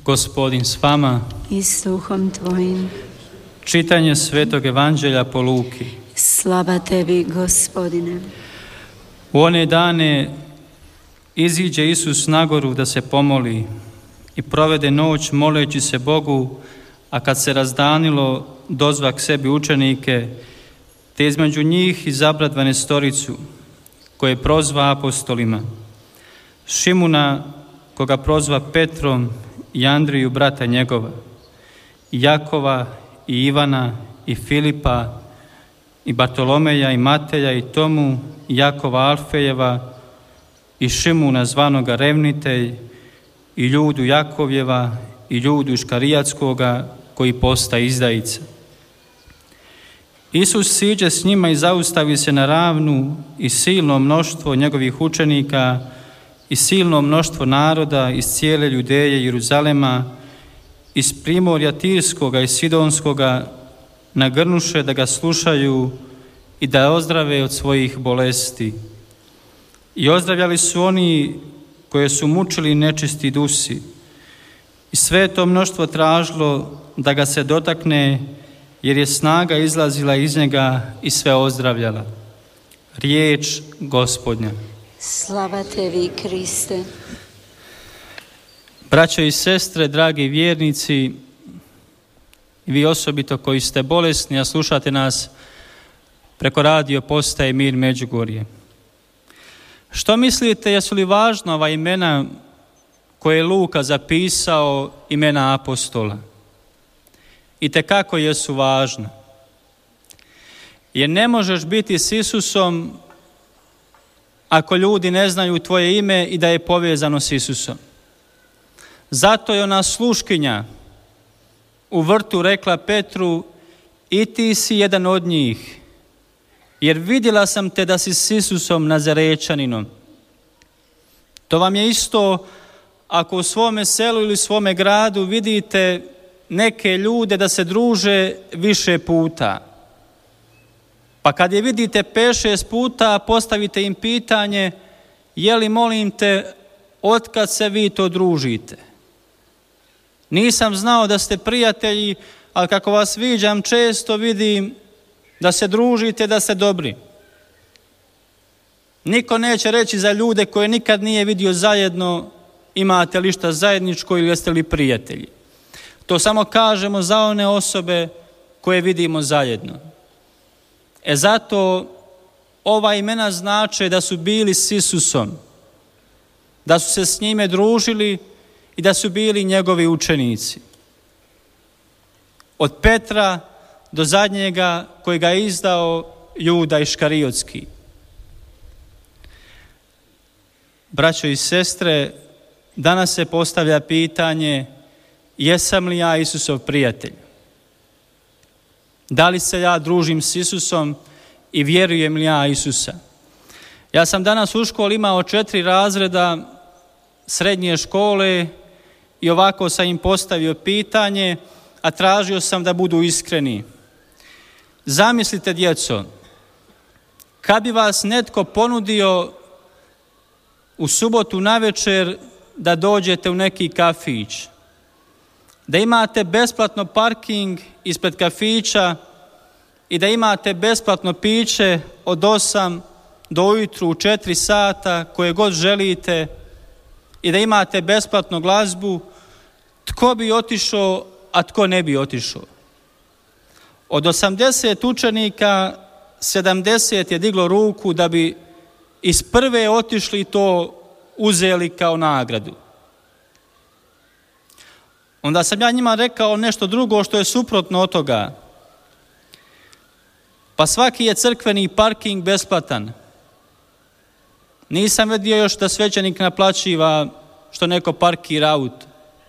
Gospodin s vama. I s duhom tvojim. Čitanje Svetog Evanđelja po Luki. Slava tebi, Gospodine. U one dane iziđe Isus na goru da se pomoli i provede noć moleći se Bogu, a kad se razdanilo, dozva k sebi učenike, te između njih izabra 12 koje prozva apostolima. Šimuna, koga prozva Petrom, i Andriju, brata njegova, i Jakova, i Ivana, i Filipa, i Bartolomeja, i Mateja, i Tomu, i Jakova Alfejeva, i Šimuna zvanoga Revnitelj, i Ljudu Jakovljeva, i Ljudu Škarijatskoga, koji posta izdajica. Isus siđe s njima i zaustavi se na ravnu, i silno mnoštvo njegovih učenika i silno mnoštvo naroda iz cijele Judeje i Jeruzalema, iz primorja Tirskoga i Sidonskoga, nagrnuše da ga slušaju i da ozdrave od svojih bolesti. I ozdravljali su oni koje su mučili nečisti dusi. I sve to mnoštvo tražilo da ga se dotakne, jer je snaga izlazila iz njega i sve ozdravljala. Riječ Gospodnja. Slava tebi, Kriste. Braćo i sestre, dragi vjernici, i vi osobito koji ste bolesni, a slušate nas preko radio postaje Mir Međugorje. Što mislite, jesu li važna ova imena koje je Luka zapisao, imena apostola? Itekako jesu važna. Jer ne možeš biti s Isusom ako ljudi ne znaju tvoje ime i da je povezano s Isusom. Zato je ona sluškinja u vrtu rekla Petru: i ti si jedan od njih, jer vidjela sam te da si s Isusom Nazarečaninom. To vam je isto ako u svome selu ili svome gradu vidite neke ljude da se druže više puta. Pa kad je vidite 5-6 puta, postavite im pitanje: je li, molim te, otkad se vi to družite? Nisam znao da ste prijatelji, ali kako vas viđam često vidim da se družite, da ste dobri. Niko neće reći za ljude koje nikad nije vidio zajedno: imate li šta zajedničko ili jeste li prijatelji. To samo kažemo za one osobe koje vidimo zajedno. Zato ova imena znače da su bili s Isusom, da su se s njime družili i da su bili njegovi učenici. Od Petra do zadnjega koji ga je izdao, Juda Iškarijotski. Braćo i sestre, danas se postavlja pitanje: jesam li ja Isusov prijatelj? Da li se ja družim s Isusom i vjerujem li ja Isusa? Ja sam danas u školi imao 4 razreda srednje škole i ovako sam im postavio pitanje, a tražio sam da budu iskreni. Zamislite, djeco, kad bi vas netko ponudio u subotu navečer da dođete u neki kafić, da imate besplatno parking ispred kafića i da imate besplatno piće od 8 do ujutru u 4 sata koje god želite i da imate besplatnu glazbu, tko bi otišao, a tko ne bi otišao? Od 80 učenika 70 je diglo ruku da bi iz prve otišli i to uzeli kao nagradu. Onda sam ja njima rekao nešto drugo što je suprotno od toga. Pa svaki je crkveni parking besplatan. Nisam vidio još da svećenik naplaćiva što neko parkira auto.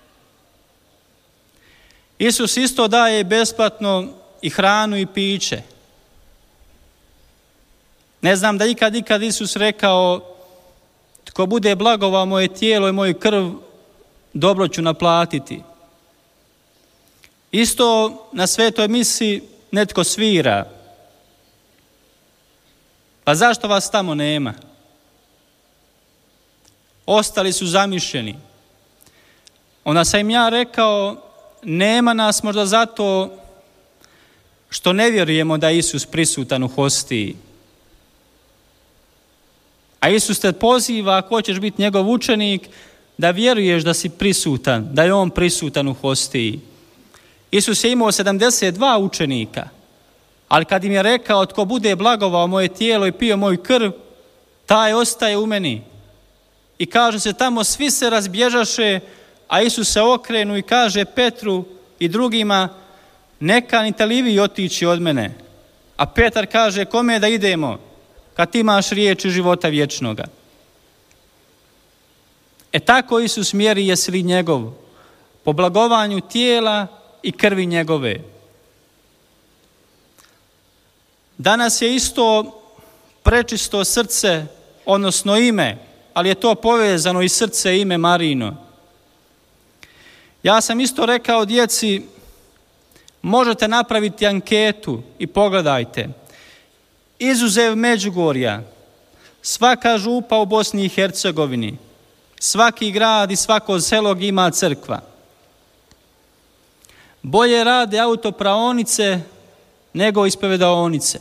Isus isto daje besplatno i hranu i piće. Ne znam da ikad Isus rekao: tko bude blagovao moje tijelo i moju krv, dobro ću naplatiti. Isto na svetoj misi netko svira. Pa zašto vas tamo nema? Ostali su zamišljeni. onda sam im ja rekao, nema nas možda zato što ne vjerujemo da je Isus prisutan u hostiji. A Isus te poziva, ako hoćeš biti njegov učenik, da vjeruješ da si prisutan, da je on prisutan u hostiji. Isus je imao 72 učenika, ali kad im je rekao, tko bude blagovao moje tijelo i pio moju krv, taj ostaje u meni. I kaže se, tamo svi se razbježaše, a Isus se okrenu i kaže Petru i drugima, ne kanite li vi otići od mene? A Petar kaže, kome da idemo kad ti imaš riječi života vječnoga? Tako Isus mjeri jesi li njegov, po blagovanju tijela i krvi njegove. Danas je isto prečisto srce, odnosno ime, ali je to povezano i srce i ime Marino. Ja sam isto rekao djeci, možete napraviti anketu i pogledajte. Izuzev Međugorja, svaka župa u Bosni i Hercegovini, svaki grad i svako selo ima crkva. Bolje rade autopraonice nego ispovedaonice.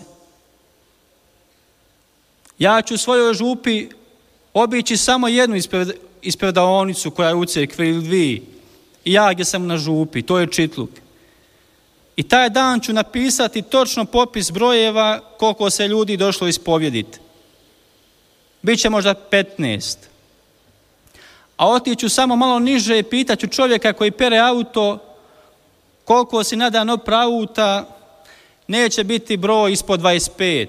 Ja ću u svojoj župi obići samo jednu ispovedaonicu koja je u crkvi ili dvije. I ja gdje sam na župi, to je Čitluk. I taj dan ću napisati točno popis brojeva koliko se ljudi došlo ispovjediti. Biće možda 15. A otiću samo malo niže i pitaću čovjeka koji pere auto koliko si na dan opra auta, neće biti broj ispod 25.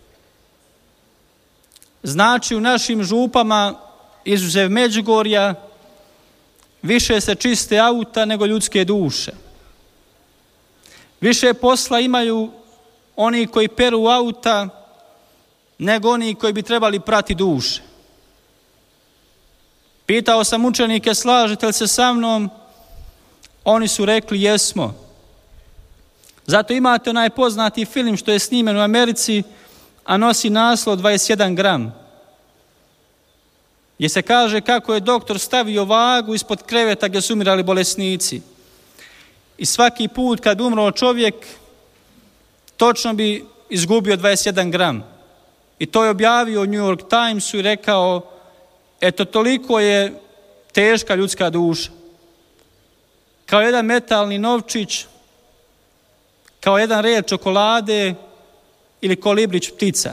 Znači u našim župama, izuzev Međugorja, više se čiste auta nego ljudske duše. Više posla imaju oni koji peru auta nego oni koji bi trebali prati duše. Pitao sam učenike, slažete li se sa mnom? Oni su rekli, jesmo. Zato imate onaj poznati film što je snimen u Americi, a nosi naslov 21 gram. Gdje se kaže kako je doktor stavio vagu ispod kreveta gdje su umirali bolesnici. I svaki put kad umro čovjek, točno bi izgubio 21 gram. I to je objavio u New York Timesu i rekao, eto toliko je teška ljudska duša. Kao jedan metalni novčić, kao jedan red čokolade ili kolibrić ptica.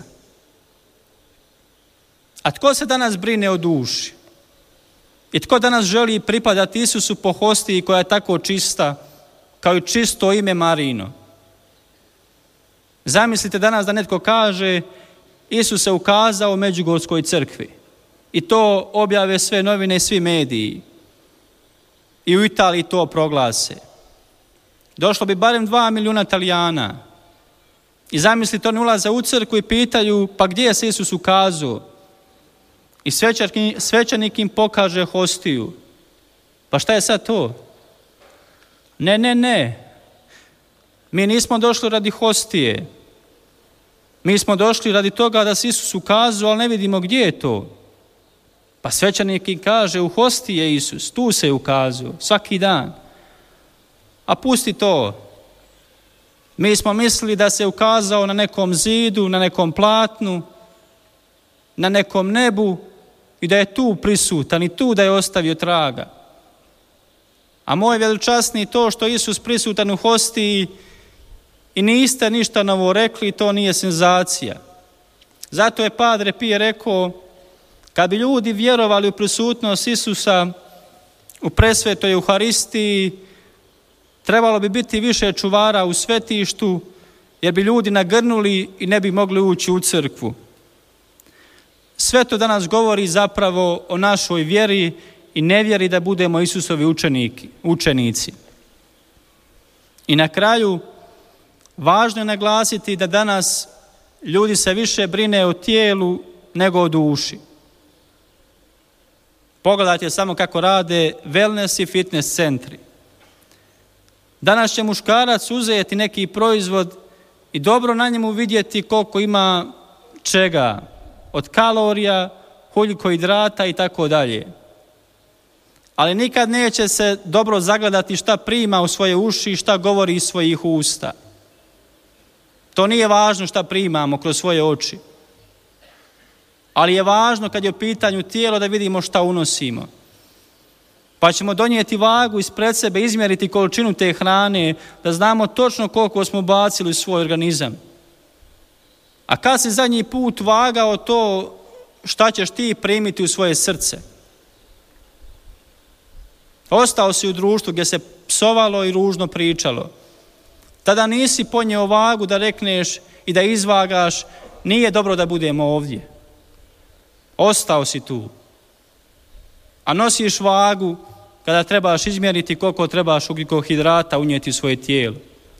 A tko se danas brine o duši? I tko danas želi pripadati Isusu po hostiji koja je tako čista, kao i čisto ime Marino? Zamislite danas da netko kaže, Isus se ukazao u Međugorskoj crkvi. I to objave sve novine i svi mediji. I u Italiji to proglase. Došlo bi barem 2 milijuna Italijana. I zamislite, oni ulaze u crkvu i pitaju, pa gdje je se Isus ukazao? I svećenik im pokaže hostiju. Pa šta je sad to? Ne. Mi nismo došli radi hostije. Mi smo došli radi toga da se Isus ukazao, ali ne vidimo gdje je to. Pa svećenik im kaže, u hostiji je Isus, tu se je ukazao, svaki dan. A pusti to. Mi smo mislili da se ukazao na nekom zidu, na nekom platnu, na nekom nebu i da je tu prisutan i tu da je ostavio traga. A moj veličasni to što Isus prisutan u hostiji i niste ništa novo rekli, to nije senzacija. Zato je Padre Pije rekao, kad bi ljudi vjerovali u prisutnost Isusa u presvetoj Euharistiji, trebalo bi biti više čuvara u svetištu, jer bi ljudi nagrnuli i ne bi mogli ući u crkvu. Sve to danas govori zapravo o našoj vjeri i nevjeri da budemo Isusovi učenici. I na kraju, važno je naglasiti da danas ljudi se više brine o tijelu nego o duši. Pogledajte samo kako rade wellness i fitness centri. Danas će muškarac uzeti neki proizvod i dobro na njemu vidjeti koliko ima čega, od kalorija, ugljikohidrata i tako dalje. ali nikad neće se dobro zagledati šta prima u svoje uši i šta govori iz svojih usta. To nije važno šta primamo kroz svoje oči, ali je važno kad je u pitanju tijelo da vidimo šta unosimo. Pa ćemo donijeti vagu ispred sebe, izmjeriti količinu te hrane, da znamo točno koliko smo bacili u svoj organizam. A kad si zadnji put vagao to šta ćeš ti primiti u svoje srce? Ostao si u društvu gdje se psovalo i ružno pričalo. Tada nisi ponio vagu da rekneš i da izvagaš, nije dobro da budemo ovdje. Ostao si tu. A nosiš vagu kada trebaš izmjeriti koliko trebaš ugljikohidrata unijeti u svoje tijelo.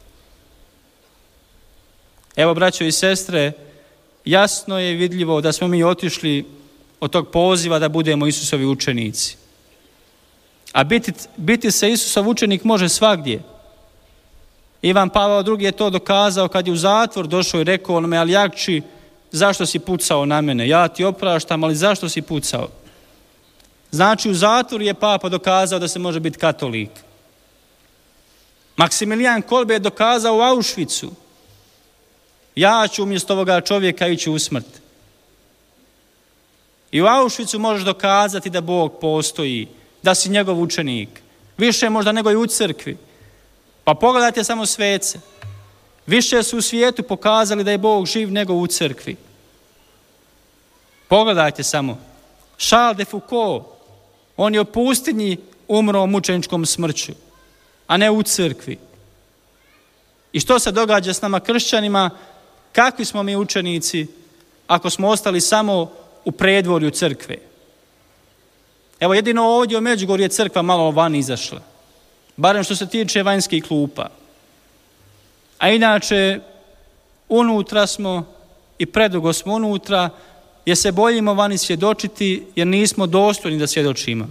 Evo, braćo i sestre, jasno je vidljivo da smo mi otišli od tog poziva da budemo Isusovi učenici. A biti se Isusov učenik može svagdje. Ivan Pavao II je to dokazao kad je u zatvor došao i rekao onome: ali Jakči, zašto si pucao na mene? Ja ti opraštam, ali zašto si pucao? Znači, u zatvoru je Papa dokazao da se može biti katolik. Maksimilijan Kolbe je dokazao u Auschwitzu: ja ću umjesto ovoga čovjeka ići u smrt. I u Auschwitzu možeš dokazati da Bog postoji, da si njegov učenik. Više možda nego i u crkvi. Pa pogledajte samo svece. Više su u svijetu pokazali da je Bog živ nego u crkvi. Pogledajte samo. Charles de Foucault, on je u pustinji umro mučeničkom smrću, a ne u crkvi. I što se događa s nama kršćanima? Kakvi smo mi učenici ako smo ostali samo u predvorju crkve? Evo, jedino ovdje u Međugorju je crkva malo van izašla, barem što se tiče vanjskih klupa. A inače, unutra smo i predugo smo unutra, jer se bojimo vani svjedočiti, jer nismo dostojni da svjedočimo.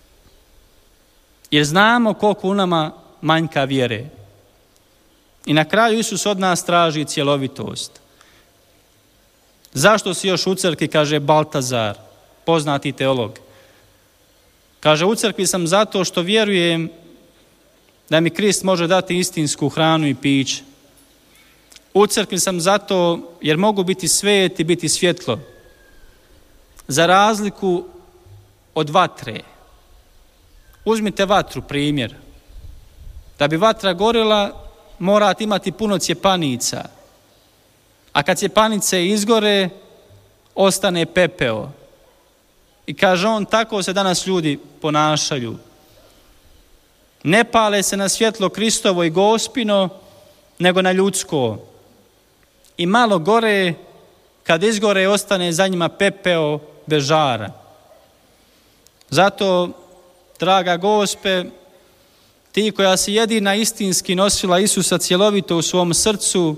Jer znamo koliko u nama manjka vjere. I na kraju Isus od nas traži cjelovitost. Zašto si još u crkvi, kaže Baltazar, poznati teolog. Kaže, u crkvi sam zato što vjerujem da mi Krist može dati istinsku hranu i piće. U crkvi sam zato jer mogu biti svet i biti svjetlo. Za razliku od vatre. Uzmite vatru, primjer. Da bi vatra gorila, morate imati puno cjepanica. A kad cjepanice izgore, ostane pepeo. I kaže on, tako se danas ljudi ponašaju. Ne pale se na svjetlo Kristovo i Gospino, nego na ljudsko. I malo gore, kad izgore, ostane za njima pepeo bez žara. Zato, draga Gospe, ti koja si jedina istinski nosila Isusa cjelovito u svom srcu,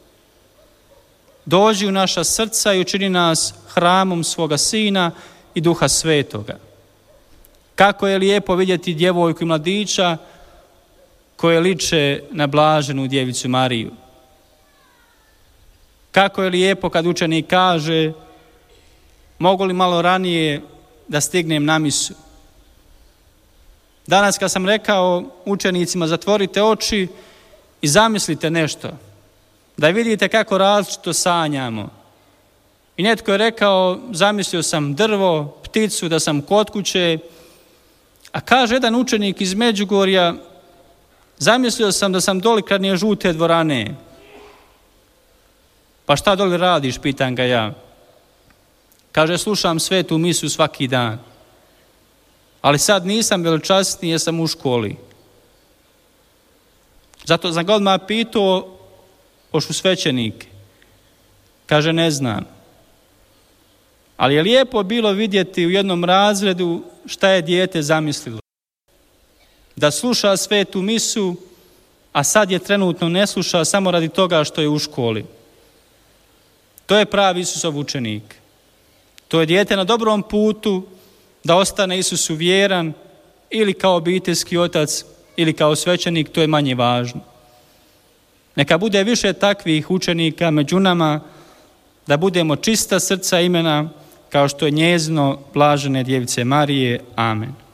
dođi u naša srca i učini nas hramom svoga Sina i Duha Svetoga. Kako je lijepo vidjeti djevojku i mladića koje liče na blaženu djevicu Mariju. Kako je lijepo kad učenik kaže: mogu li malo ranije da stignem na misu? Danas kad sam rekao učenicima zatvorite oči i zamislite nešto, da vidite kako različito sanjamo. I netko je rekao, zamislio sam drvo, pticu, da sam kod kuće. A kaže jedan učenik iz Međugorja, zamislio sam da sam doli kraj žute dvorane. Pa šta doli radiš, pitam ga ja. Kaže, slušam svetu misu svaki dan. Ali sad nisam veličasniji jer sam u školi. Zato sam ga odmah pitao, pošu svećenike. Kaže, ne znam. Ali je lijepo bilo vidjeti u jednom razredu šta je dijete zamislilo. Da sluša svetu misu, a sad je trenutno ne sluša samo radi toga što je u školi. To je pravi Isusov učenik. To je dijete na dobrom putu da ostane Isusu vjeran, ili kao obiteljski otac ili kao svećenik, to je manje važno. Neka bude više takvih učenika među nama, da budemo čista srca imena kao što je njezino blažene djevice Marije. Amen.